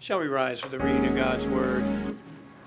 Shall we rise for the reading of God's Word?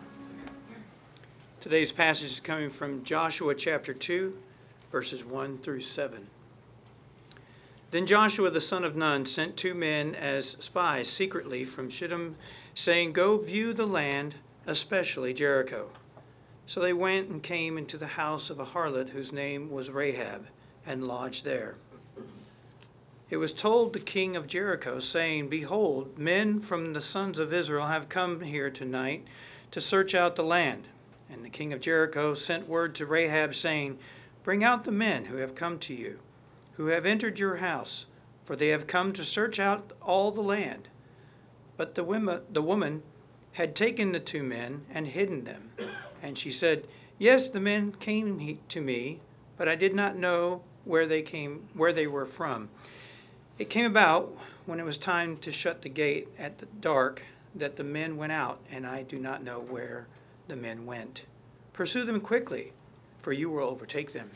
Today's passage is coming from Joshua chapter 2, verses 1 through 7. Then Joshua the son of Nun sent 2 men as spies secretly from Shittim, saying, "Go view the land, especially Jericho." So they went and came into the house of a harlot whose name was Rahab, and lodged there. It was told the king of Jericho, saying, "Behold, men from the sons of Israel have come here tonight to search out the land." And the king of Jericho sent word to Rahab, saying, "Bring out the men who have come to you, who have entered your house, for they have come to search out all the land." But the woman had taken the 2 men and hidden them. And she said, "Yes, the men came to me, but I did not know where they were from. It came about, when it was time to shut the gate at the dark, that the men went out, and I do not know where the men went. Pursue them quickly, for you will overtake them."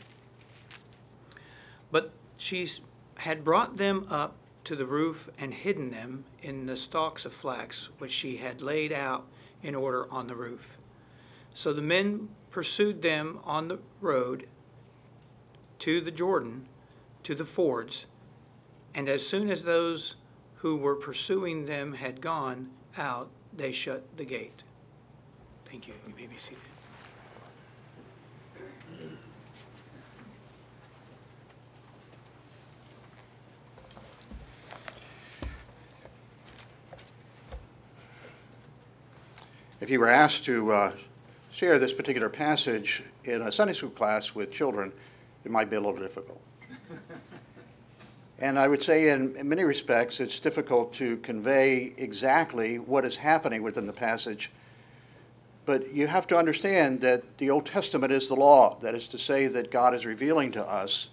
But she had brought them up to the roof and hidden them in the stalks of flax which she had laid out in order on the roof. So the men pursued them on the road to the Jordan, to the fords, and as soon as those who were pursuing them had gone out, they shut the gate. Thank you. You may be seated. If you were asked to share this particular passage in a Sunday school class with children, it might be a little difficult. And I would say in many respects it's difficult to convey exactly what is happening within the passage. But you have to understand that the Old Testament is the law. That is to say that God is revealing to us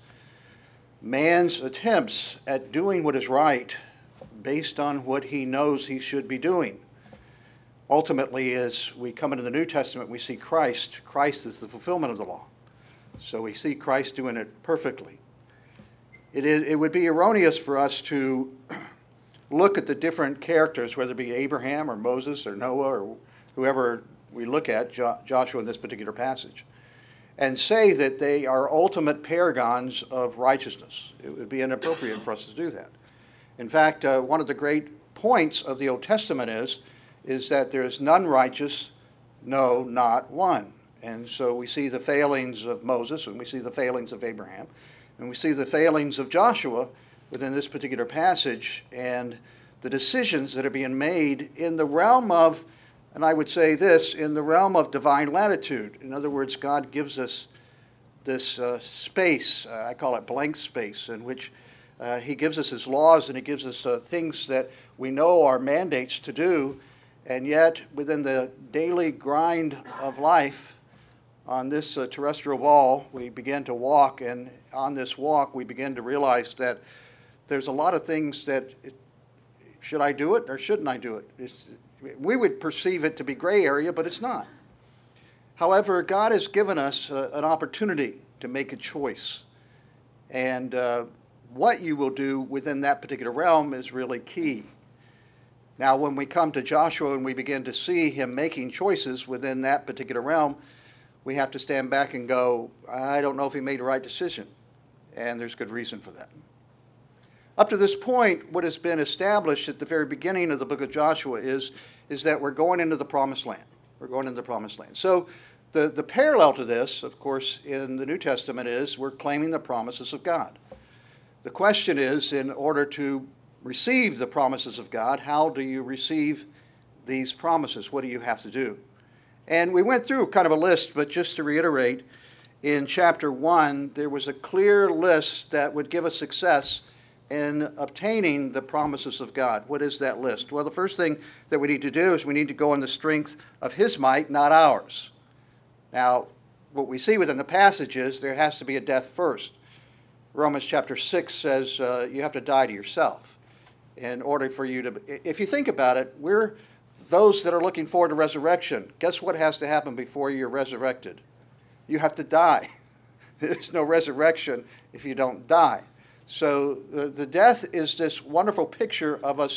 man's attempts at doing what is right based on what he knows he should be doing. Ultimately, as we come into the New Testament, we see Christ. Christ is the fulfillment of the law. So we see Christ doing it perfectly. It would be erroneous for us to look at the different characters, whether it be Abraham or Moses or Noah or whoever we look at, Joshua in this particular passage, and say that they are ultimate paragons of righteousness. It would be inappropriate for us to do that. In fact, one of the great points of the Old Testament is that there is none righteous, no, not one. And so we see the failings of Moses, and we see the failings of Abraham, and we see the failings of Joshua within this particular passage, and the decisions that are being made in the realm of, and I would say this, in the realm of divine latitude. In other words, God gives us this space, I call it blank space, in which he gives us his laws and he gives us things that we know are mandates to do, and yet within the daily grind of life, on this terrestrial ball, we begin to walk, and on this walk, we begin to realize that there's a lot of things that, should I do it or shouldn't I do it? We would perceive it to be gray area, but it's not. However, God has given us an opportunity to make a choice. And what you will do within that particular realm is really key. Now, when we come to Joshua and we begin to see him making choices within that particular realm, we have to stand back and go, I don't know if he made the right decision. And there's good reason for that. Up to this point, what has been established at the very beginning of the book of Joshua is that we're going into the promised land. We're going into the promised land. So the parallel to this, of course, in the New Testament is we're claiming the promises of God. The question is, in order to receive the promises of God, how do you receive these promises? What do you have to do? And we went through kind of a list, but just to reiterate, in chapter 1, there was a clear list that would give us success in obtaining the promises of God. What is that list? Well, the first thing that we need to do is we need to go in the strength of his might, not ours. Now, what we see within the passage is there has to be a death first. Romans chapter 6 says you have to die to yourself in order for you to... If you think about it, we're those that are looking forward to resurrection. Guess what has to happen before you're resurrected? You have to die. There's no resurrection if you don't die. So the death is this wonderful picture of us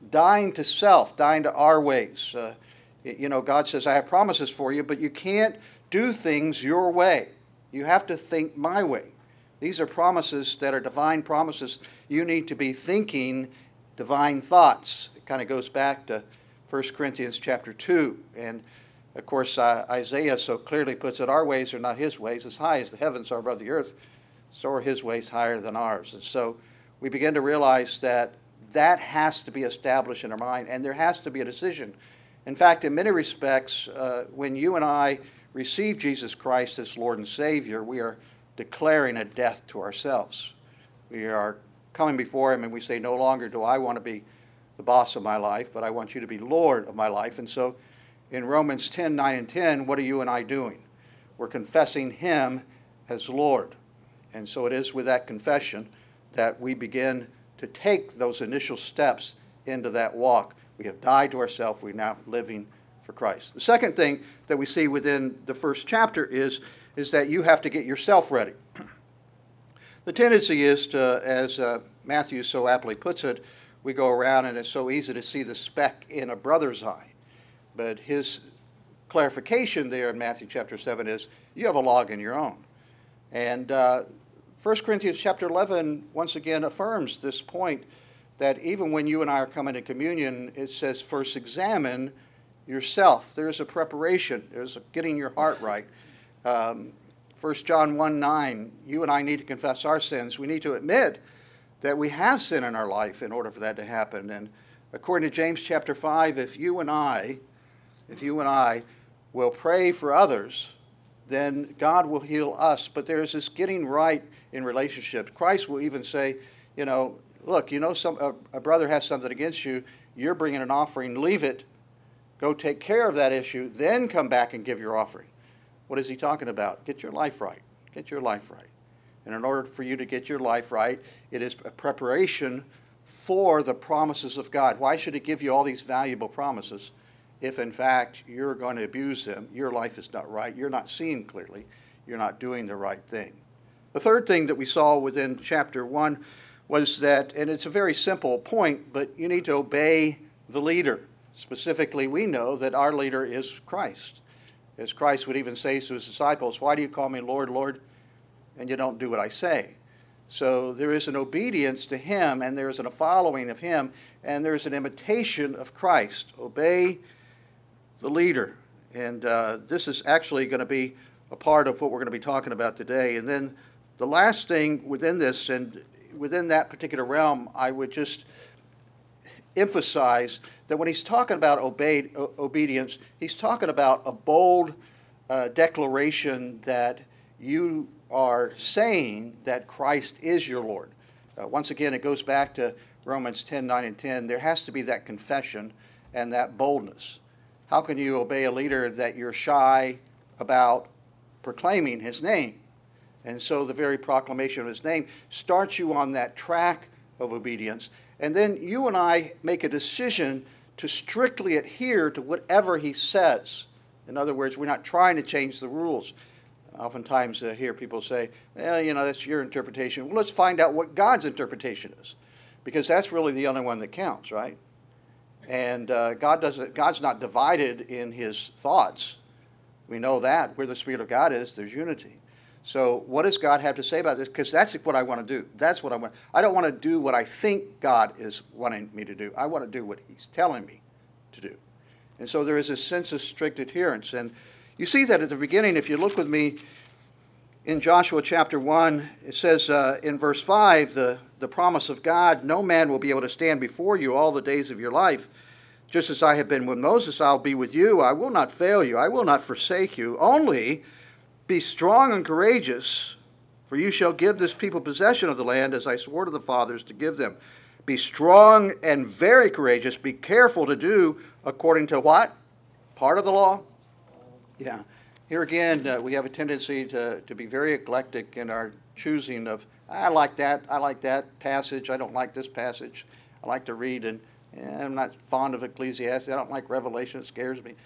dying to self, dying to our ways. God says, I have promises for you, but you can't do things your way. You have to think my way. These are promises that are divine promises. You need to be thinking divine thoughts. It kind of goes back to 1 Corinthians chapter 2. And, of course, Isaiah so clearly puts it, our ways are not his ways. As high as the heavens are above the earth, so are his ways higher than ours. And so we begin to realize that has to be established in our mind, and there has to be a decision. In fact, in many respects, when you and I receive Jesus Christ as Lord and Savior, we are declaring a death to ourselves. We are coming before him and we say, no longer do I want to be the boss of my life, but I want you to be Lord of my life. And so in Romans 10, 9 and 10, what are you and I doing? We're confessing him as Lord. And so it is with that confession that we begin to take those initial steps into that walk. We have died to ourselves. We're now living for Christ. The second thing that we see within the first chapter is that you have to get yourself ready. The tendency is to, as Matthew so aptly puts it, we go around and it's so easy to see the speck in a brother's eye. But his clarification there in Matthew chapter 7 is, you have a log in your own. And 1 Corinthians chapter 11 once again affirms this point that even when you and I are coming to communion, it says first examine yourself. There's a preparation. There's a getting your heart right. 1 John 1:9, you and I need to confess our sins. We need to admit that we have sin in our life in order for that to happen. And according to James chapter 5, if you and I will pray for others, then God will heal us. But there's this getting right in relationships. Christ will even say, look, a brother has something against you. You're bringing an offering. Leave it. Go take care of that issue. Then come back and give your offering. What is he talking about? Get your life right. Get your life right. And in order for you to get your life right, it is a preparation for the promises of God. Why should he give you all these valuable promises if, in fact, you're going to abuse them? Your life is not right. You're not seeing clearly. You're not doing the right thing. The third thing that we saw within chapter 1 was that, and it's a very simple point, but you need to obey the leader. Specifically, we know that our leader is Christ. As Christ would even say to his disciples, why do you call me Lord, Lord, and you don't do what I say? So there is an obedience to him, and there is a following of him, and there is an imitation of Christ. Obey the leader. And this is actually going to be a part of what we're going to be talking about today. And then the last thing within this, and within that particular realm, I would just emphasize that when he's talking about obedience, he's talking about a bold declaration that you are saying that Christ is your Lord. Once again, it goes back to Romans 10, 9, and 10. There has to be that confession and that boldness. How can you obey a leader that you're shy about proclaiming his name? And so the very proclamation of his name starts you on that track of obedience. And then you and I make a decision to strictly adhere to whatever he says. In other words, we're not trying to change the rules. Oftentimes I hear people say, well, that's your interpretation. Well, let's find out what God's interpretation is, because that's really the only one that counts, right? And God's not divided in his thoughts. We know that. Where the Spirit of God is, there's unity. So what does God have to say about this? Because that's what I want to do. That's what I want. I don't want to do what I think God is wanting me to do. I want to do what he's telling me to do. And so there is a sense of strict adherence. And you see that at the beginning. If you look with me in Joshua chapter 1, it says in verse 5, the promise of God, no man will be able to stand before you all the days of your life. Just as I have been with Moses, I'll be with you. I will not fail you. I will not forsake you. Only be strong and courageous, for you shall give this people possession of the land as I swore to the fathers to give them. Be strong and very courageous. Be careful to do according to what? Part of the law? Yeah. Here again, we have a tendency to be very eclectic in our choosing of, I like that passage. I don't like this passage. I like to read, and I'm not fond of Ecclesiastes. I don't like Revelation. It scares me.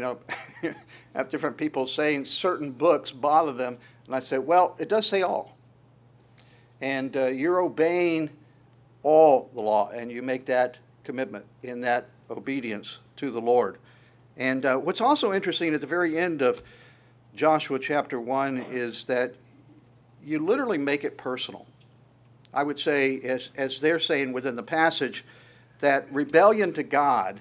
I have different people saying certain books bother them, and I say, well, it does say all. And you're obeying all the law, and you make that commitment, in that obedience to the Lord. And what's also interesting at the very end of Joshua chapter 1 is that you literally make it personal. I would say, as they're saying within the passage, that rebellion to God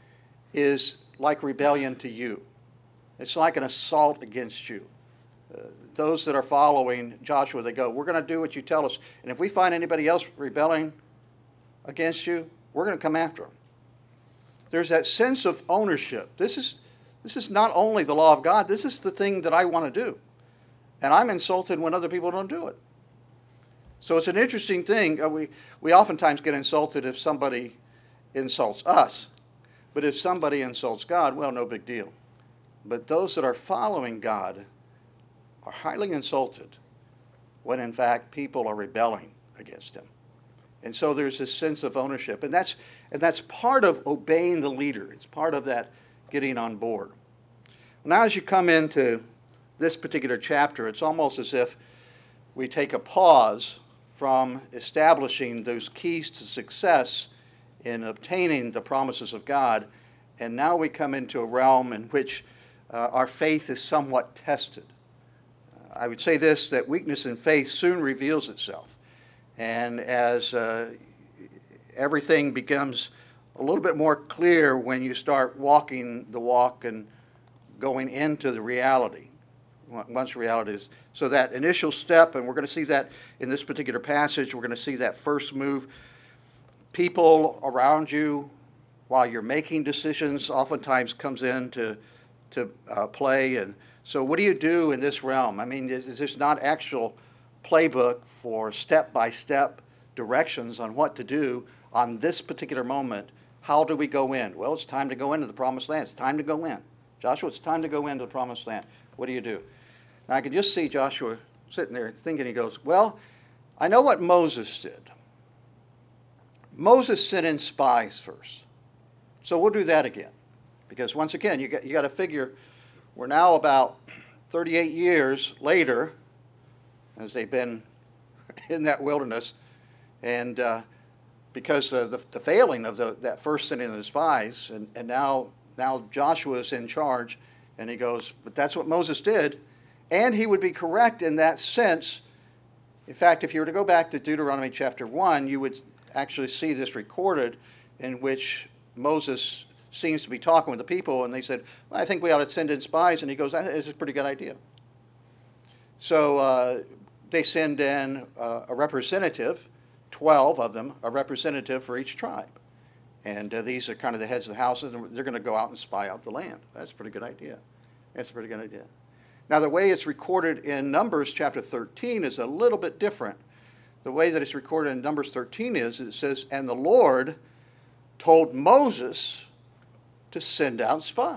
is like rebellion to you. It's like an assault against you. Those that are following Joshua, they go, we're going to do what you tell us. And if we find anybody else rebelling against you, we're going to come after them. There's that sense of ownership. This is not only the law of God, this is the thing that I want to do. And I'm insulted when other people don't do it. So it's an interesting thing. We oftentimes get insulted if somebody insults us. But if somebody insults God, well, no big deal. But those that are following God are highly insulted when, in fact, people are rebelling against him. And so there's this sense of ownership. And that's part of obeying the leader. It's part of that getting on board. Now, as you come into this particular chapter, it's almost as if we take a pause from establishing those keys to success in obtaining the promises of God, and now we come into a realm in which our faith is somewhat tested. I would say this, that weakness in faith soon reveals itself. And as everything becomes a little bit more clear when you start walking the walk and going into the reality, once reality is. So that initial step, and we're going to see that in this particular passage, we're going to see that first move. People around you, while you're making decisions, oftentimes comes in to play. And so what do you do in this realm? I mean, is this not actual playbook for step-by-step directions on what to do on this particular moment? How do we go in? Well, it's time to go into the promised land. It's time to go in. Joshua, it's time to go into the promised land. What do you do? Now, I can just see Joshua sitting there thinking, he goes, well, I know what Moses did. Moses sent in spies first. So we'll do that again. Because once again, you got to figure, we're now about 38 years later, as they've been in that wilderness, and because of the failing of that first sending of the spies, and now Joshua is in charge, and he goes, but that's what Moses did, and he would be correct in that sense. In fact, if you were to go back to Deuteronomy chapter 1, you would actually see this recorded in which Moses seems to be talking with the people, and they said, well, I think we ought to send in spies, and he goes, that is a pretty good idea. So they send in a representative, 12 of them, a representative for each tribe. And these are kind of the heads of the houses, and they're going to go out and spy out the land. That's a pretty good idea. That's a pretty good idea. Now, the way it's recorded in Numbers chapter 13 is a little bit different. The way that it's recorded in Numbers 13 is, it says, and the Lord told Moses to send out spies.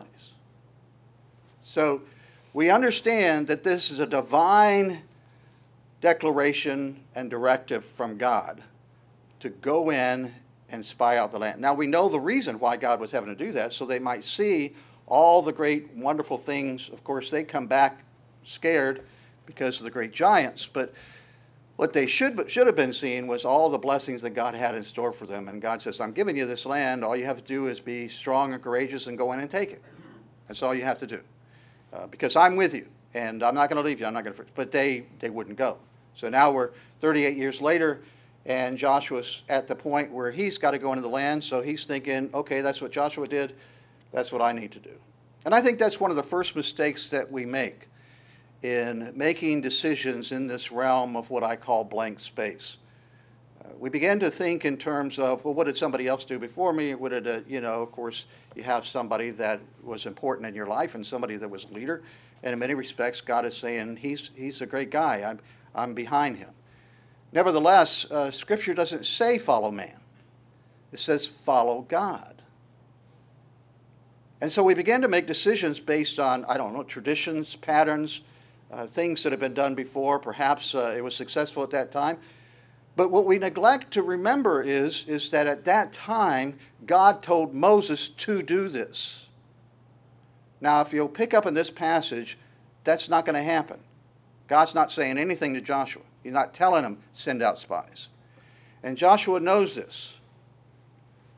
So we understand that this is a divine declaration and directive from God to go in and spy out the land. Now, we know the reason why God was having to do that, so they might see all the great, wonderful things. Of course, they come back scared because of the great giants, but what they should have been seeing was all the blessings that God had in store for them. And God says, I'm giving you this land. All you have to do is be strong and courageous and go in and take it. That's all you have to do. Because I'm with you, and I'm not going to leave you. I'm not going to. But they wouldn't go. So now we're 38 years later, and Joshua's at the point where he's got to go into the land. So he's thinking, okay, that's what Joshua did. That's what I need to do. And I think that's one of the first mistakes that we make in making decisions in this realm of what I call blank space. We begin to think in terms of, well, what did somebody else do before me? What did, of course, you have somebody that was important in your life and somebody that was a leader. And in many respects, God is saying, he's a great guy. I'm behind him. Nevertheless, Scripture doesn't say follow man. It says follow God. And so we begin to make decisions based on, traditions, patterns, things that have been done before. Perhaps it was successful at that time. But what we neglect to remember is that at that time, God told Moses to do this. Now, if you'll pick up in this passage, that's not going to happen. God's not saying anything to Joshua. He's not telling him, send out spies. And Joshua knows this.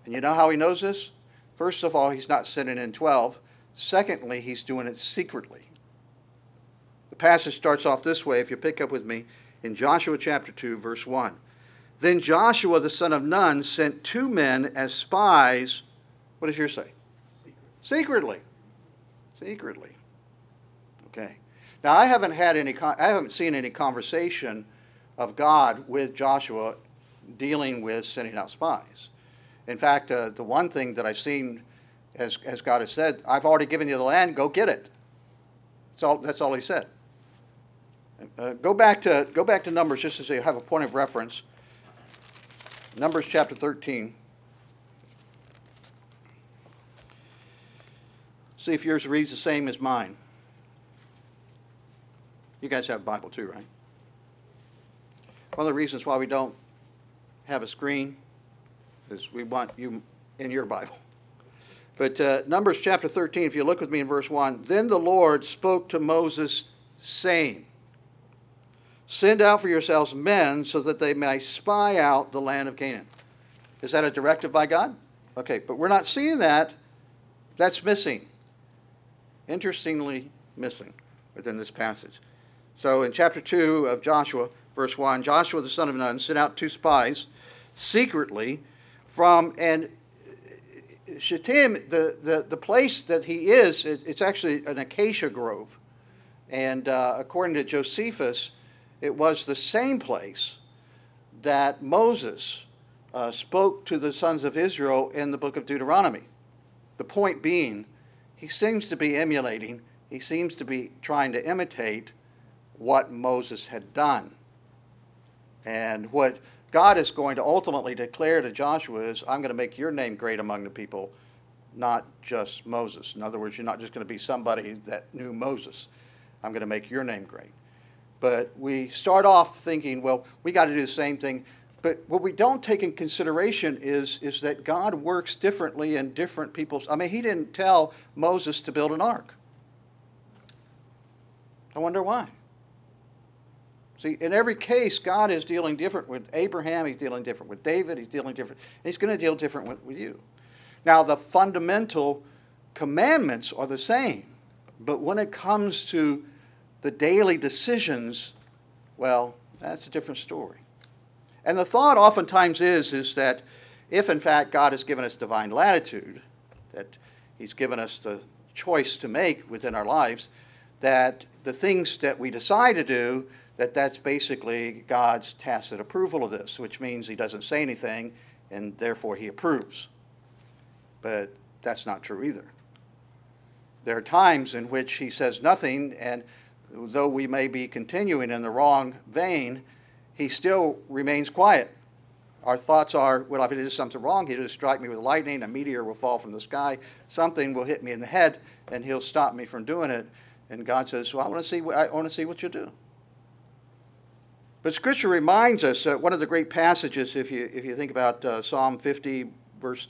And you know how he knows this? First of all, he's not sending in 12. Secondly, he's doing it secretly. The passage starts off this way, if you pick up with me, in Joshua chapter 2, verse 1. Then Joshua the son of Nun sent 2 men as spies. What does yours say? Secretly. Secretly. Okay. Now I haven't seen any conversation of God with Joshua dealing with sending out spies. In fact, the one thing that I've seen, as God has said, I've already given you the land, go get it. That's all he said. Go back to Numbers just so you have a point of reference. Numbers chapter 13. See if yours reads the same as mine. You guys have a Bible too, right? One of the reasons why we don't have a screen is we want you in your Bible. But Numbers chapter 13, if you look with me in verse 1, then the Lord spoke to Moses, saying, send out for yourselves men so that they may spy out the land of Canaan. Is that a directive by God? Okay, but we're not seeing that. That's missing. Interestingly missing within this passage. So in chapter 2 of Joshua, verse 1, Joshua the son of Nun sent out 2 spies secretly from, and Shittim, the place that he is, it's actually an acacia grove. And according to Josephus, it was the same place that Moses spoke to the sons of Israel in the book of Deuteronomy. The point being, he seems to be emulating, he seems to be trying to imitate what Moses had done. And what God is going to ultimately declare to Joshua is, I'm going to make your name great among the people, not just Moses. In other words, you're not just going to be somebody that knew Moses. I'm going to make your name great. But we start off thinking, well, we got to do the same thing. But what we don't take in consideration is that God works differently in different people's. I mean, he didn't tell Moses to build an ark. I wonder why. See, in every case, God is dealing different with Abraham. He's dealing different with David. He's dealing different. He's going to deal different with you. Now, the fundamental commandments are the same. But when it comes to the daily decisions, well, that's a different story. And the thought oftentimes is that if in fact God has given us divine latitude, that he's given us the choice to make within our lives, that the things that we decide to do, that's basically God's tacit approval of this, which means he doesn't say anything and therefore he approves. But that's not true either. There are times in which he says nothing, and though we may be continuing in the wrong vein, he still remains quiet. Our thoughts are, well, if it is something wrong, he'll just strike me with lightning, a meteor will fall from the sky, something will hit me in the head, and he'll stop me from doing it. And God says, well, I want to see what you do. But Scripture reminds us, one of the great passages, if you think about Psalm 50, verse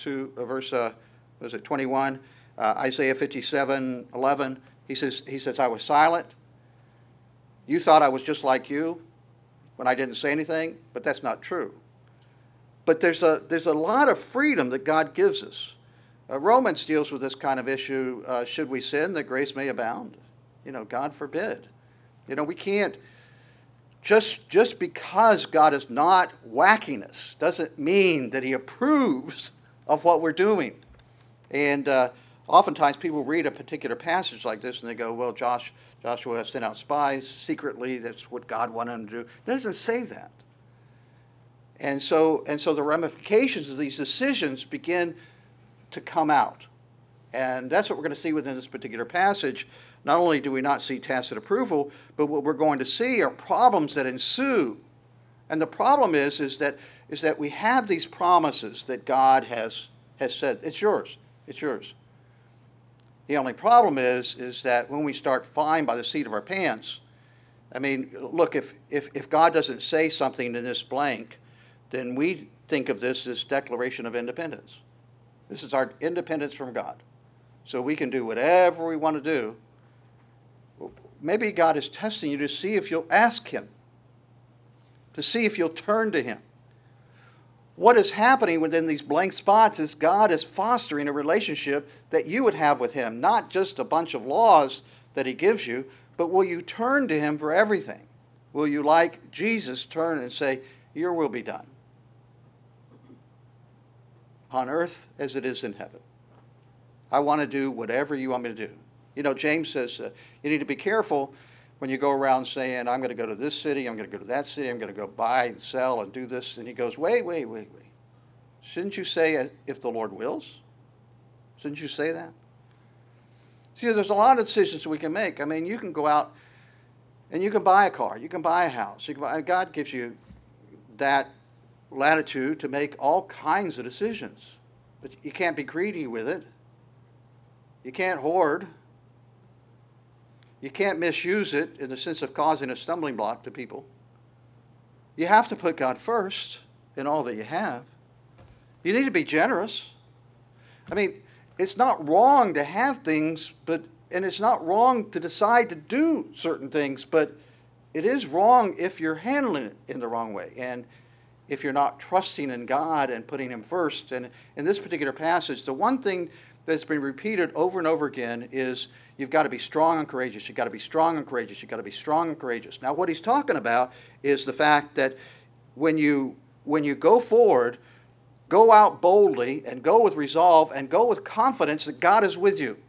21, Isaiah 57:11, he says, I was silent. You thought I was just like you when I didn't say anything, but that's not true. But there's a lot of freedom that God gives us. Romans deals with this kind of issue. Should we sin that grace may abound? God forbid. We can't, just because God is not whacking us doesn't mean that he approves of what we're doing. And oftentimes people read a particular passage like this and they go, well, Joshua has sent out spies secretly. That's what God wanted him to do. It doesn't say that. And so the ramifications of these decisions begin to come out. And that's what we're going to see within this particular passage. Not only do we not see tacit approval, but what we're going to see are problems that ensue. And the problem is that we have these promises that God has said, it's yours. It's yours. The only problem is that when we start flying by the seat of our pants, I mean, look, if God doesn't say something in this blank, then we think of this as declaration of independence. This is our independence from God. So we can do whatever we want to do. Maybe God is testing you to see if you'll ask him, to see if you'll turn to him. what is happening within these blank spots is God is fostering a relationship that you would have with him, not just a bunch of laws that he gives you, but will you turn to him for everything? Will you, like Jesus, turn and say, your will be done on earth as it is in heaven? I want to do whatever you want me to do. You know, James says you need to be careful when you go around saying, I'm going to go to this city, I'm going to go to that city, I'm going to go buy and sell and do this. And he goes, wait. Shouldn't you say, if the Lord wills? Shouldn't you say that? See, there's a lot of decisions we can make. I mean, you can go out and you can buy a car, you can buy a house. God gives you that latitude to make all kinds of decisions. But you can't be greedy with it. You can't hoard. You can't misuse it in the sense of causing a stumbling block to people. You have to put God first in all that you have. You need to be generous. I mean, it's not wrong to have things, and it's not wrong to decide to do certain things, but it is wrong if you're handling it in the wrong way, and if you're not trusting in God and putting him first. And in this particular passage, the one thing that's been repeated over and over again is you've got to be strong and courageous. You've got to be strong and courageous. You've got to be strong and courageous. Now, what he's talking about is the fact that when you go forward, go out boldly and go with resolve and go with confidence that God is with you.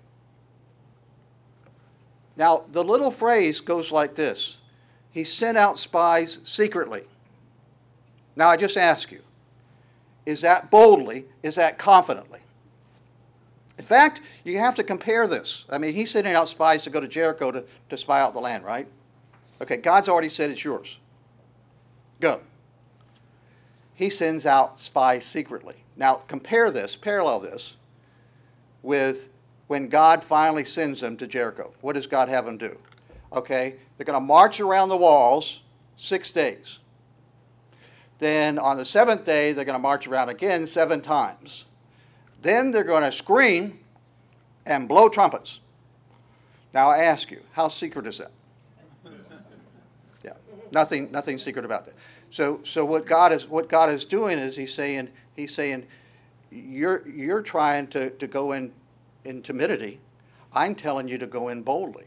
Now, the little phrase goes like this. He sent out spies secretly. Now, I just ask you, is that boldly? Is that confidently? In fact, you have to compare this. I mean, he's sending out spies to go to Jericho to spy out the land, right? Okay, God's already said it's yours. Go. He sends out spies secretly. Now, parallel this with when God finally sends them to Jericho. What does God have them do? Okay, they're going to march around the walls 6 days. Then on the 7th day, they're going to march around again 7 times. Then they're going to scream and blow trumpets. Now I ask you, how secret is that? Yeah, nothing secret about that. So what God is doing is he's saying you're trying to go in timidity. I'm telling you to go in boldly.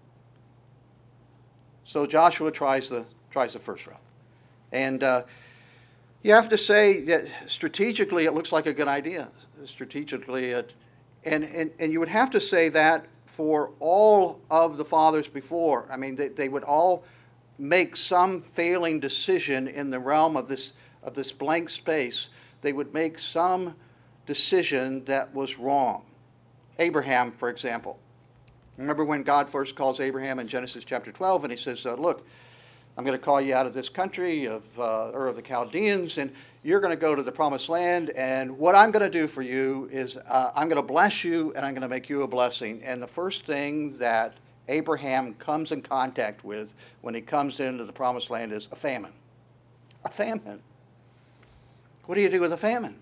So Joshua tries the first route, and you have to say that strategically it looks like a good idea. Strategically, and you would have to say that for all of the fathers before. I mean, they would all make some failing decision in the realm of this blank space. They would make some decision that was wrong. Abraham, for example. Remember when God first calls Abraham in Genesis chapter 12, and he says, look, I'm going to call you out of this country of Ur of the Chaldeans, and you're going to go to the promised land, and what I'm going to do for you is I'm going to bless you, and I'm going to make you a blessing. And the first thing that Abraham comes in contact with when he comes into the promised land is a famine. A famine. What do you do with a famine?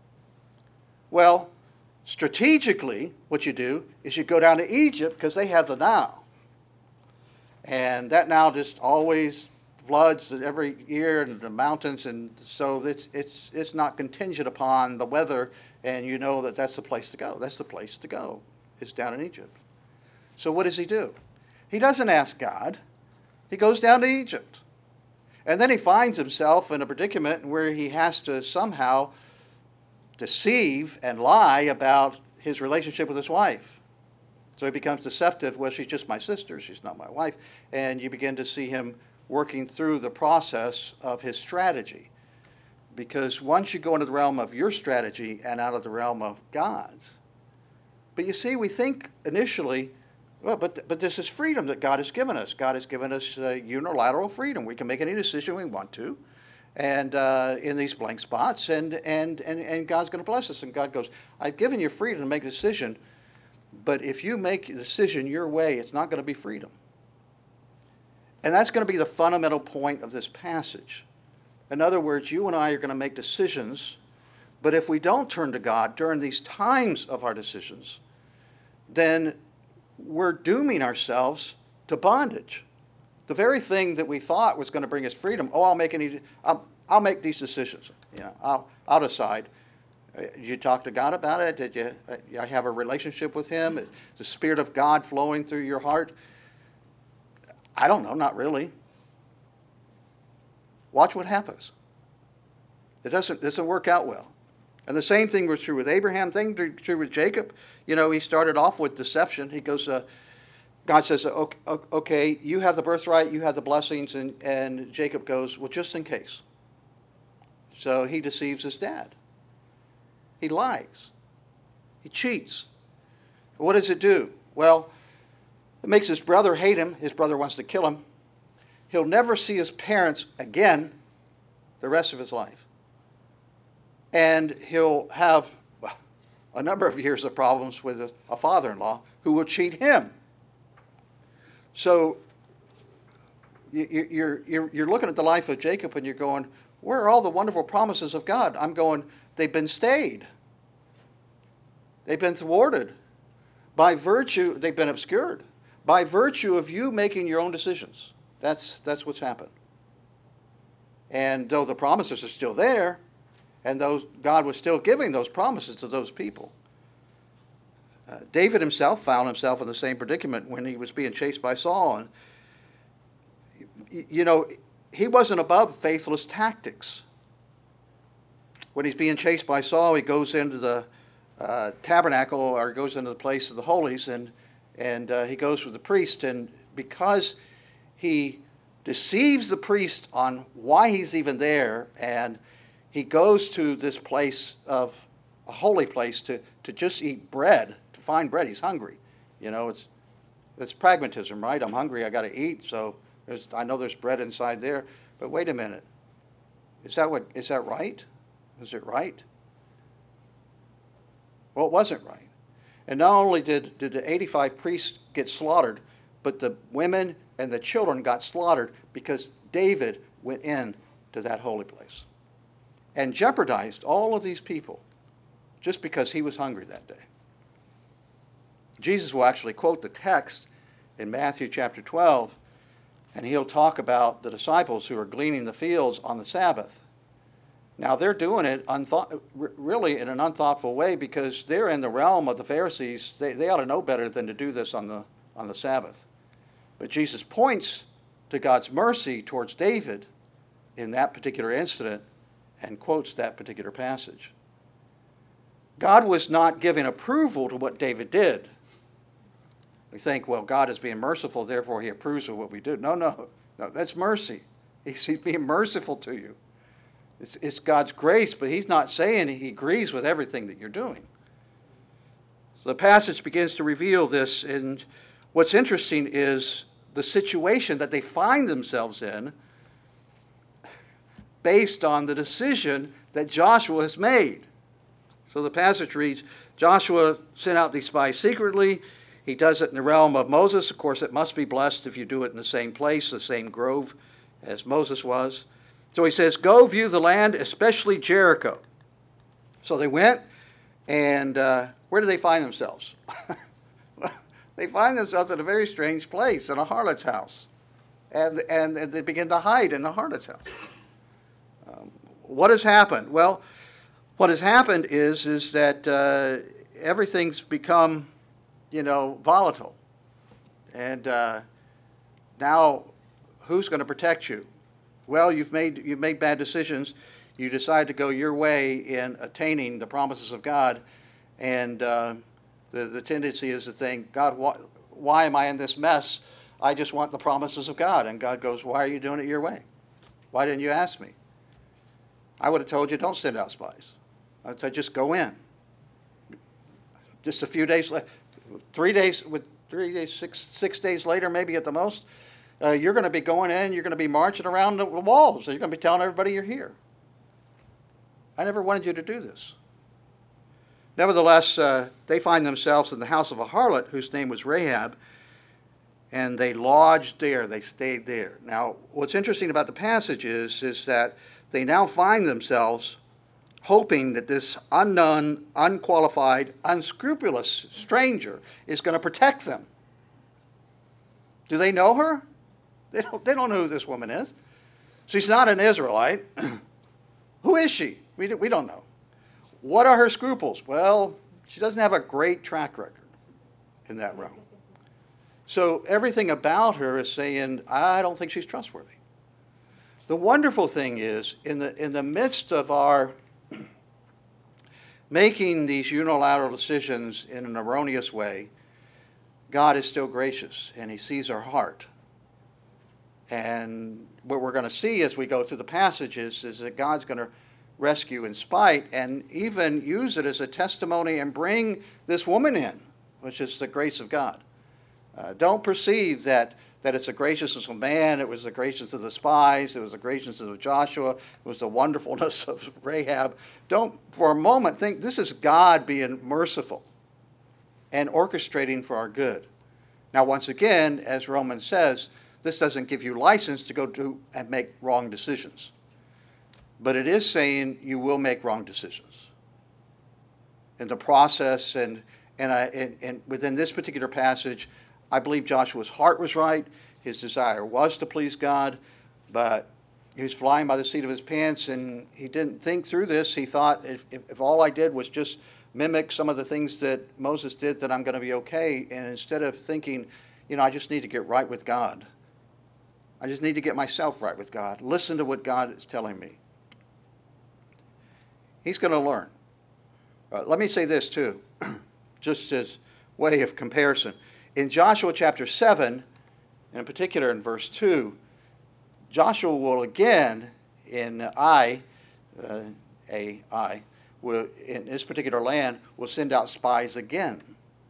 Well, strategically, what you do is you go down to Egypt because they have the Nile. And that Nile just always floods every year in the mountains, and so it's not contingent upon the weather, and you know that's the place to go. That's the place to go, is down in Egypt. So what does he do? He doesn't ask God. He goes down to Egypt. And then he finds himself in a predicament where he has to somehow deceive and lie about his relationship with his wife. So he becomes deceptive. Well, she's just my sister. She's not my wife. And you begin to see him working through the process of his strategy. Because once you go into the realm of your strategy and out of the realm of God's. But you see, we think initially, well, but this is freedom that God has given us. God has given us unilateral freedom. We can make any decision we want to, and in these blank spots, and God's going to bless us. And God goes, I've given you freedom to make a decision, but if you make a decision your way, it's not going to be freedom. And that's going to be the fundamental point of this passage. In other words, you and I are going to make decisions, but if we don't turn to God during these times of our decisions, then we're dooming ourselves to bondage. The very thing that we thought was going to bring us freedom, I'll make these decisions. out aside. Did you talk to God about it? Did you have a relationship with Him? Is the Spirit of God flowing through your heart? I don't know, not really. Watch what happens. It doesn't work out well. And the same thing was true with Abraham, true with Jacob. He started off with deception. He goes, God says, okay, you have the birthright, you have the blessings, and Jacob goes, well, just in case. So he deceives his dad. He lies. He cheats. What does it do? Well, it makes his brother hate him. His brother wants to kill him. He'll never see his parents again the rest of his life. And he'll have a number of years of problems with a father-in-law who will cheat him. So you're looking at the life of Jacob and you're going, where are all the wonderful promises of God? I'm going, they've been stayed. They've been thwarted. By virtue, they've been obscured. By virtue of you making your own decisions. That's what's happened. And though the promises are still there, and God was still giving those promises to those people. David himself found himself in the same predicament when he was being chased by Saul. And, he wasn't above faithless tactics. When he's being chased by Saul, he goes into the tabernacle or goes into the place of the holies, and he goes with the priest. And because he deceives the priest on why he's even there, and he goes to this place of a holy place to just eat bread, to find bread. He's hungry. It's pragmatism, right? I'm hungry, I got to eat, so I know there's bread inside there. But wait a minute. Is that right? Is it right? Well, it wasn't right. And not only did the 85 priests get slaughtered, but the women and the children got slaughtered because David went in to that holy place and jeopardized all of these people just because he was hungry that day. Jesus will actually quote the text in Matthew chapter 12, and he'll talk about the disciples who are gleaning the fields on the Sabbath. Now, they're doing it really in an unthoughtful way because they're in the realm of the Pharisees. They ought to know better than to do this on the Sabbath. But Jesus points to God's mercy towards David in that particular incident and quotes that particular passage. God was not giving approval to what David did. We think, well, God is being merciful, therefore he approves of what we do. No, that's mercy. He's being merciful to you. It's God's grace, but he's not saying he agrees with everything that you're doing. So the passage begins to reveal this, and what's interesting is the situation that they find themselves in based on the decision that Joshua has made. So the passage reads, Joshua sent out these spies secretly. He does it in the realm of Moses. Of course, it must be blessed if you do it in the same place, the same grove as Moses was. So he says, go view the land, especially Jericho. So they went, and where do they find themselves? They find themselves in a very strange place, in a harlot's house. And they begin to hide in the harlot's house. What has happened? Well, what has happened is that everything's become, volatile. And now, who's going to protect you? Well, you've made bad decisions. You decide to go your way in attaining the promises of God, and the tendency is to think, God, why am I in this mess? I just want the promises of God. And God goes, why are you doing it your way? Why didn't you ask me? I would have told you, don't send out spies. I would say, just go in. Just a few days later, 6 days later, maybe at the most, you're going to be going in, you're going to be marching around the walls, you're going to be telling everybody you're here. I never wanted you to do this. Nevertheless, they find themselves in the house of a harlot whose name was Rahab, and they lodged there, they stayed there. Now, what's interesting about the passage is that they now find themselves hoping that this unknown, unqualified, unscrupulous stranger is going to protect them. Do they know her? They don't know who this woman is. She's not an Israelite. Who is she? We don't know. What are her scruples? Well, she doesn't have a great track record in that realm. So everything about her is saying, I don't think she's trustworthy. The wonderful thing is, in the midst of our making these unilateral decisions in an erroneous way, God is still gracious, and he sees our heart. And what we're going to see as we go through the passages is that God's going to rescue in spite and even use it as a testimony and bring this woman in, which is the grace of God. Don't perceive that it's the graciousness of man, it was the graciousness of the spies, it was the graciousness of Joshua, it was the wonderfulness of Rahab. Don't for a moment think this is God being merciful and orchestrating for our good. Now, once again, as Romans says, this doesn't give you license to go do and make wrong decisions. But it is saying you will make wrong decisions in the process. And within this particular passage, I believe Joshua's heart was right. His desire was to please God, but he was flying by the seat of his pants, and he didn't think through this. He thought, if all I did was just mimic some of the things that Moses did, that I'm going to be okay. And instead of thinking, I just need to get right with God. I just need to get myself right with God. Listen to what God is telling me. He's going to learn. Let me say this too, just as way of comparison. In Joshua chapter 7, in particular in verse 2, Joshua will again, in in this particular land, will send out spies again,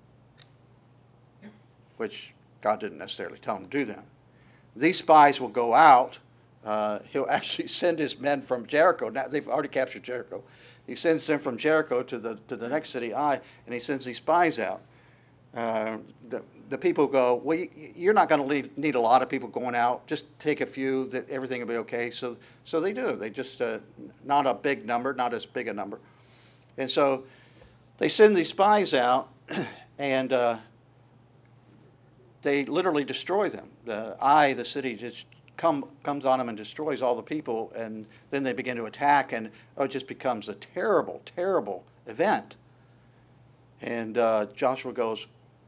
which God didn't necessarily tell him to do that. These spies will go out. He'll actually send his men from Jericho. Now they've already captured Jericho. He sends them from Jericho to the next city, Ai, and he sends these spies out. The people go, well, you're not going to need a lot of people going out. Just take a few, that everything will be okay. So they do. They just, not a big number, not as big a number. And so they send these spies out, and they literally destroy them. The city, just comes on them and destroys all the people, and then they begin to attack, and it just becomes a terrible, terrible event. And Joshua goes,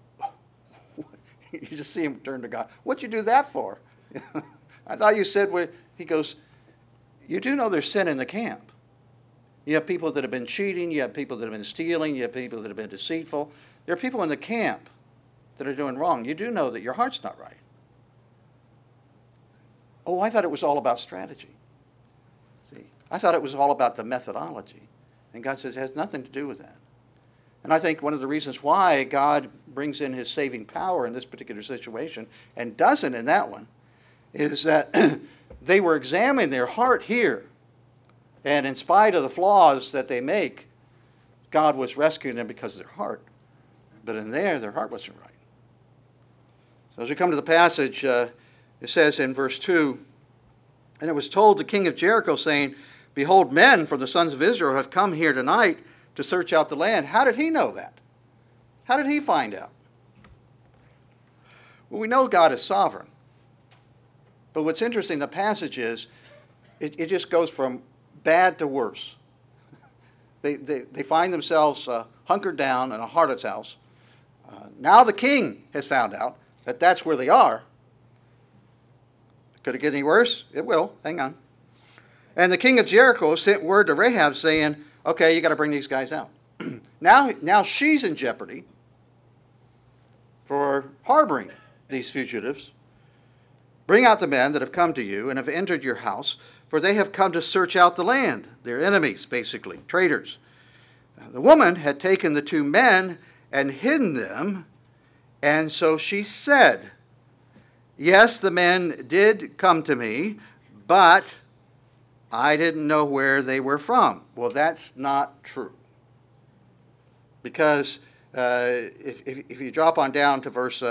you just see him turn to God. What'd you do that for? I thought you said, he goes, you do know there's sin in the camp. You have people that have been cheating, you have people that have been stealing, you have people that have been deceitful. There are people in the camp that are doing wrong. You do know that your heart's not right. Oh, I thought it was all about strategy. See, I thought it was all about the methodology. And God says it has nothing to do with that. And I think one of the reasons why God brings in his saving power in this particular situation, and doesn't in that one, is that they were examining their heart here. And in spite of the flaws that they make, God was rescuing them because of their heart. But in there, their heart wasn't right. So as we come to the passage, it says in verse 2, and it was told the king of Jericho, saying, behold, men from the sons of Israel have come here tonight to search out the land. How did he know that? How did he find out? Well, we know God is sovereign. But what's interesting, the passage is, it just goes from bad to worse. They find themselves hunkered down in a harlot's house. Now the king has found out that that's where they are. Could it get any worse? It will. Hang on. And the king of Jericho sent word to Rahab saying, okay, you got to bring these guys out. Now she's in jeopardy for harboring these fugitives. Bring out the men that have come to you and have entered your house, for they have come to search out the land. They're enemies, basically, traitors. The woman had taken the two men and hidden them, and so she said, yes, the men did come to me, but I didn't know where they were from. Well, that's not true. Because if you drop on down to verse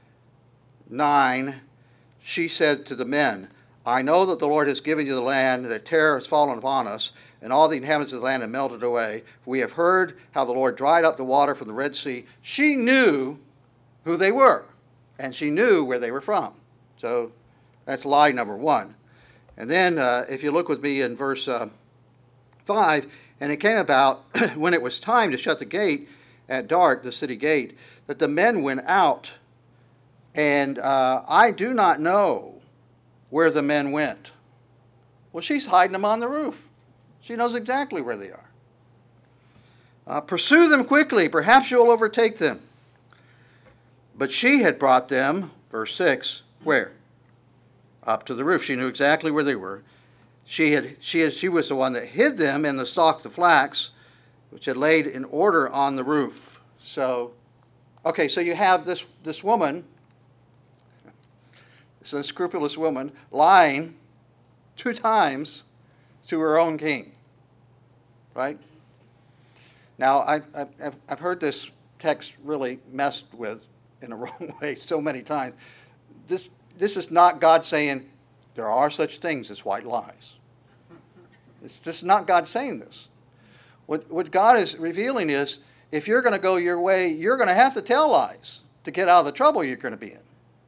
9, she said to the men, I know that the Lord has given you the land, that terror has fallen upon us, and all the inhabitants of the land have melted away. We have heard how the Lord dried up the water from the Red Sea. She knew who they were, and she knew where they were from. So that's lie number one. And then if you look with me in verse 5, and it came about when it was time to shut the gate at dark, the city gate, that the men went out, and I do not know where the men went. Well, she's hiding them on the roof. She knows exactly where they are. Pursue them quickly, perhaps you'll overtake them. But she had brought them, verse 6, where? Up to the roof. She knew exactly where they were. She was the one that hid them in the stalks of flax, which had laid in order on the roof. So you have this woman, this unscrupulous woman, lying 2 times to her own king. Right? Now, I've heard this text really messed with in a wrong way so many times. This is not God saying there are such things as white lies. It's just not God saying this. What God is revealing is, if you're going to go your way, you're going to have to tell lies to get out of the trouble you're going to be in.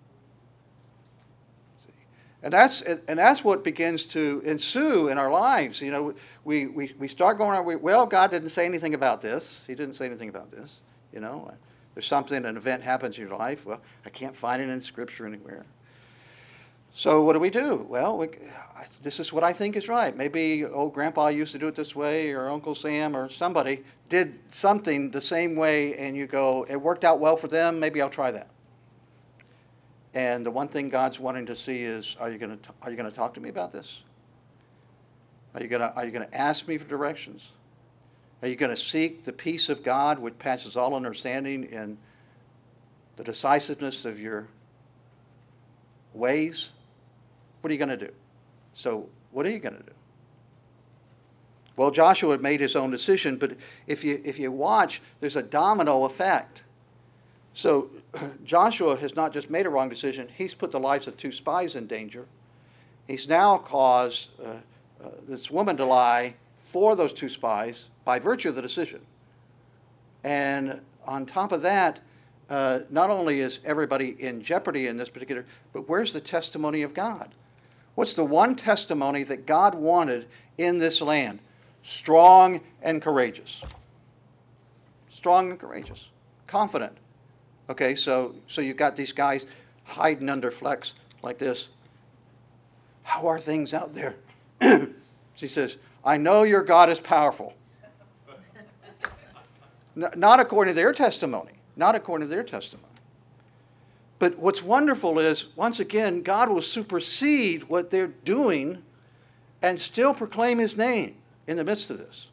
And that's what begins to ensue in our lives. You know, we start going our way. Well, God didn't say anything about this. He didn't say anything about this. You know, there's something, an event happens in your life. Well, I can't find it in Scripture anywhere. So what do? Well, this is what I think is right. Maybe old Grandpa used to do it this way, or Uncle Sam, or somebody did something the same way, and you go, it worked out well for them. Maybe I'll try that. And the one thing God's wanting to see is, are you going to talk to me about this? Are you going to ask me for directions? Are you going to seek the peace of God, which passes all understanding, in the decisiveness of your ways? What are you going to do? So, what are you going to do? Well, Joshua had made his own decision, but if you watch, there's a domino effect. So Joshua has not just made a wrong decision, he's put the lives of 2 spies in danger. He's now caused this woman to lie for those 2 spies by virtue of the decision. And on top of that, not only is everybody in jeopardy in this particular, but where's the testimony of God? What's the one testimony that God wanted in this land? Strong and courageous. Strong and courageous. Confident. Okay, so you've got these guys hiding under flex like this. How are things out there? She says, I know your God is powerful. Not according to their testimony. Not according to their testimony. But what's wonderful is, once again, God will supersede what they're doing and still proclaim his name in the midst of this.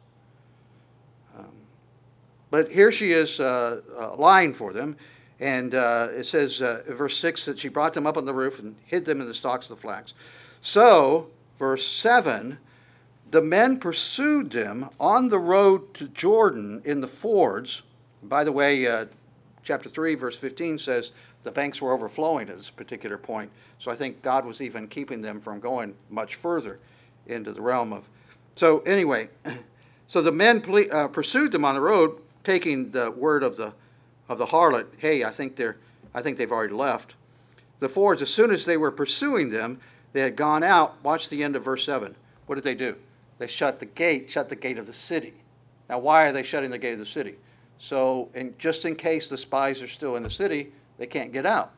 But here she is lying for them. And it says, verse 6, that she brought them up on the roof and hid them in the stalks of the flax. So, verse 7, the men pursued them on the road to Jordan in the fords. By the way, chapter 3, verse 15 says the banks were overflowing at this particular point. So I think God was even keeping them from going much further into the realm of... So anyway, so the men pursued them on the road, taking the word of the harlot, hey, I think they've already left. The fords, as soon as they were pursuing them, they had gone out. Watch the end of verse 7. What did they do? They shut the gate of the city. Now, why are they shutting the gate of the city? So, just in case the spies are still in the city, they can't get out.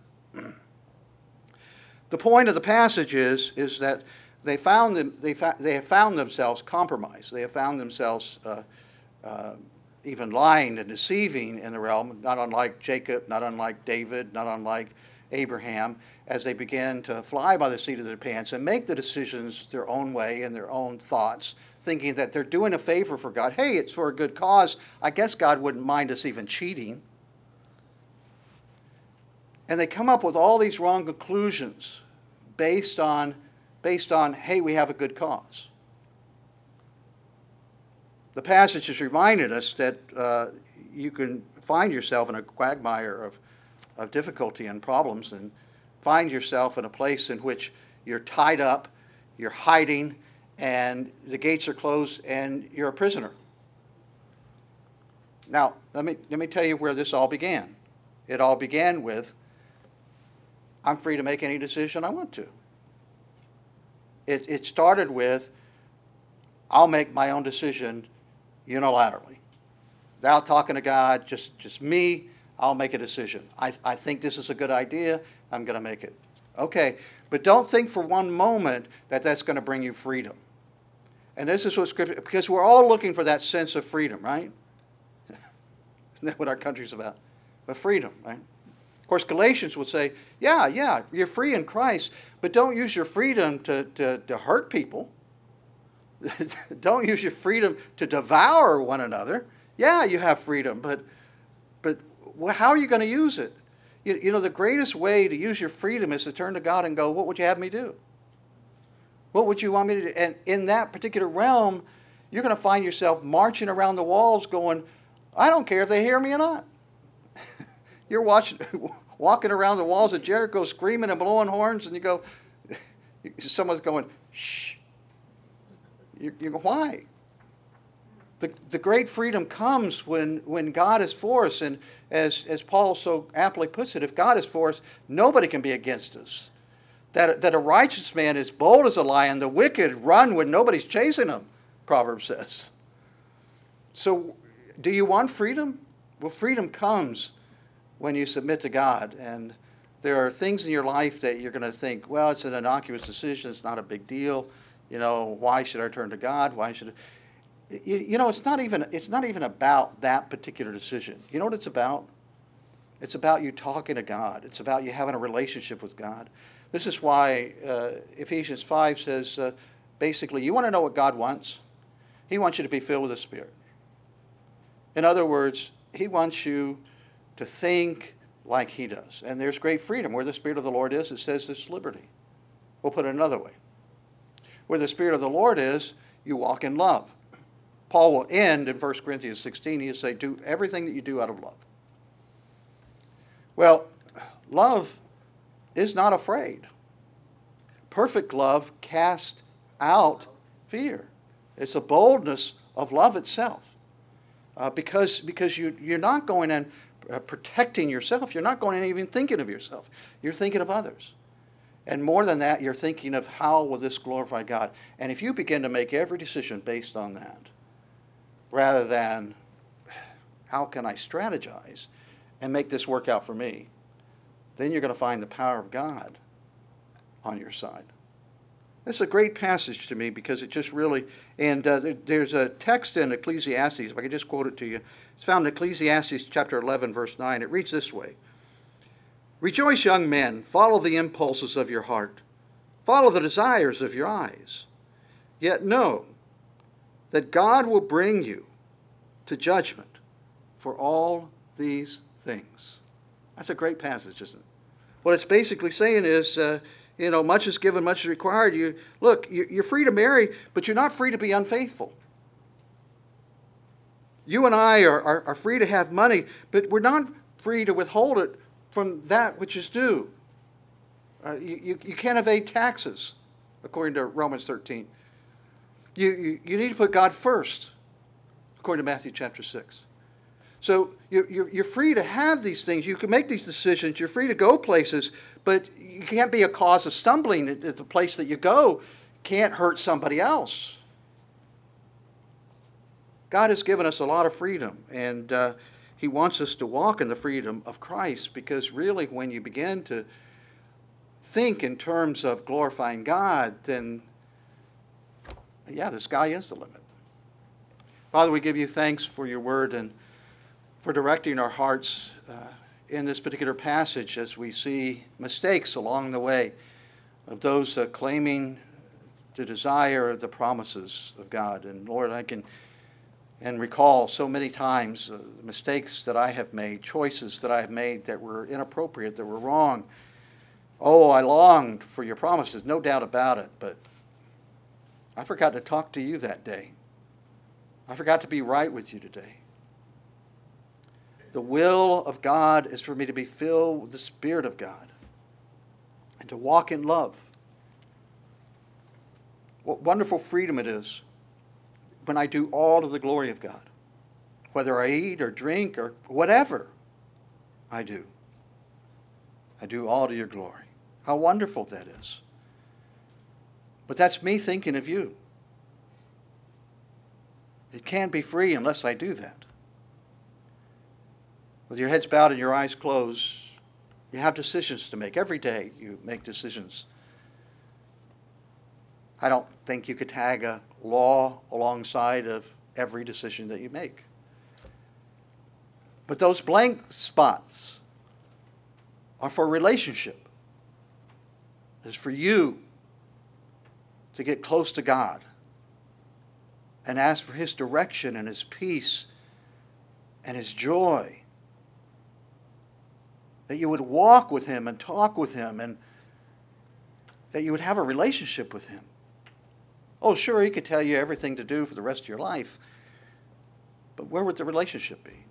The point of the passage is that they have found themselves compromised. They have found themselves even lying and deceiving in the realm, not unlike Jacob, not unlike David, not unlike Abraham, as they begin to fly by the seat of their pants and make the decisions their own way and their own thoughts, thinking that they're doing a favor for God. Hey, it's for a good cause. I guess God wouldn't mind us even cheating. And they come up with all these wrong conclusions based on, hey, we have a good cause. The passage has reminded us that you can find yourself in a quagmire of difficulty and problems, and find yourself in a place in which you're tied up, you're hiding, and the gates are closed, and you're a prisoner. Now, let me tell you where this all began. It all began with, I'm free to make any decision I want to. It started with, I'll make my own decision unilaterally. Without talking to God, just me, I'll make a decision. I think this is a good idea, I'm going to make it. Okay, but don't think for one moment that that's going to bring you freedom. And this is what Scripture, because we're all looking for that sense of freedom, right? Isn't that what our country's about? But freedom, right? Of course, Galatians would say, yeah, you're free in Christ, but don't use your freedom to hurt people. Don't use your freedom to devour one another. Yeah, you have freedom, but how are you going to use it? You know, the greatest way to use your freedom is to turn to God and go, what would you have me do? What would you want me to do? And in that particular realm, you're going to find yourself marching around the walls going, I don't care if they hear me or not. You're walking around the walls of Jericho screaming and blowing horns, and you go, someone's going, shh. You go, why? The great freedom comes when God is for us, and as Paul so aptly puts it, if God is for us, nobody can be against us. That a righteous man is bold as a lion, the wicked run when nobody's chasing them, Proverbs says. So, do you want freedom? Well, freedom comes when you submit to God, and there are things in your life that you're going to think, well, it's an innocuous decision, it's not a big deal. You know, why should I turn to God? Why should you know, it's not even about that particular decision. You know what it's about? It's about you talking to God. It's about you having a relationship with God. This is why Ephesians 5 says, basically, you want to know what God wants? He wants you to be filled with the Spirit. In other words, He wants you to think like He does. And there's great freedom. Where the Spirit of the Lord is, it says there's liberty. We'll put it another way. Where the Spirit of the Lord is, you walk in love. Paul will end in 1 Corinthians 16. He'll say, do everything that you do out of love. Well, love is not afraid. Perfect love casts out fear. It's a boldness of love itself. Because you're not going and protecting yourself. You're not going and even thinking of yourself. You're thinking of others. And more than that, you're thinking of how will this glorify God. And if you begin to make every decision based on that, rather than how can I strategize and make this work out for me, then you're going to find the power of God on your side. This is a great passage to me because it just really, and there's a text in Ecclesiastes, if I could just quote it to you. It's found in Ecclesiastes chapter 11, verse 9. It reads this way. Rejoice, young men, follow the impulses of your heart. Follow the desires of your eyes. Yet know that God will bring you to judgment for all these things. That's a great passage, isn't it? What it's basically saying is, much is given, much is required. You're free to marry, but you're not free to be unfaithful. You and I are free to have money, but we're not free to withhold it from that which is due. You can't evade taxes, according to Romans 13. You need to put God first, according to Matthew chapter 6. So you're free to have these things. You can make these decisions. You're free to go places, but you can't be a cause of stumbling at the place that you go. Can't hurt somebody else. God has given us a lot of freedom, and He wants us to walk in the freedom of Christ, because really when you begin to think in terms of glorifying God, then, the sky is the limit. Father, we give you thanks for your word and for directing our hearts in this particular passage as we see mistakes along the way of those claiming to desire the promises of God. And Lord, I can recall so many times mistakes that I have made, choices that I have made that were inappropriate, that were wrong. Oh, I longed for your promises, no doubt about it, but I forgot to talk to you that day. I forgot to be right with you today. The will of God is for me to be filled with the Spirit of God and to walk in love. What wonderful freedom it is when I do all to the glory of God. Whether I eat or drink or whatever I do all to your glory. How wonderful that is. But that's me thinking of you. It can't be free unless I do that. With your heads bowed and your eyes closed, you have decisions to make. Every day you make decisions. I don't think you could tag a law alongside of every decision that you make. But those blank spots are for relationship. It's for you to get close to God and ask for His direction and His peace and His joy. That you would walk with Him and talk with Him, and that you would have a relationship with Him. Oh, sure, He could tell you everything to do for the rest of your life, but where would the relationship be?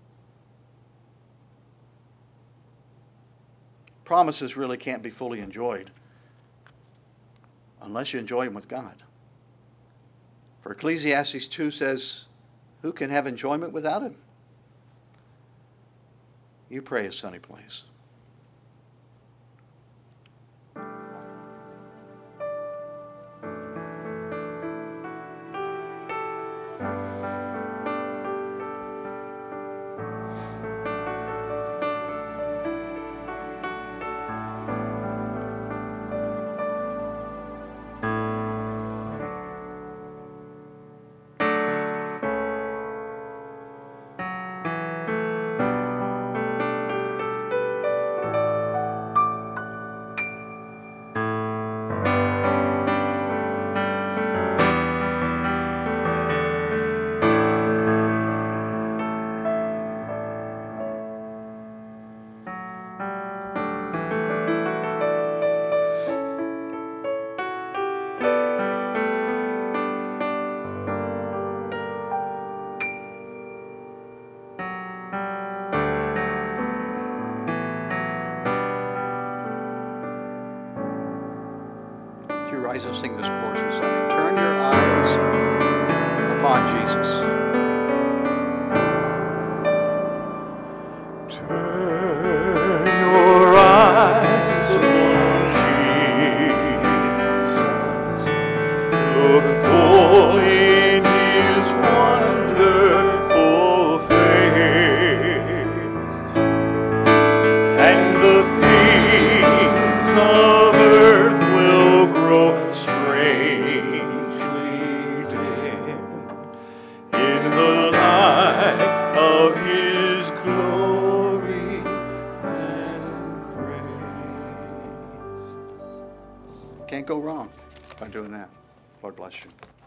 Promises really can't be fully enjoyed unless you enjoy them with God. For Ecclesiastes 2 says, who can have enjoyment without Him? You pray a sunny place. Would you rise and sing this chorus with something? Turn your eyes upon Jesus. Turn your eyes upon Jesus. Look full in His wonderful face, and the things of earth will grow strangely dim in the light of His glory and grace. Can't go wrong by doing that. Lord bless you.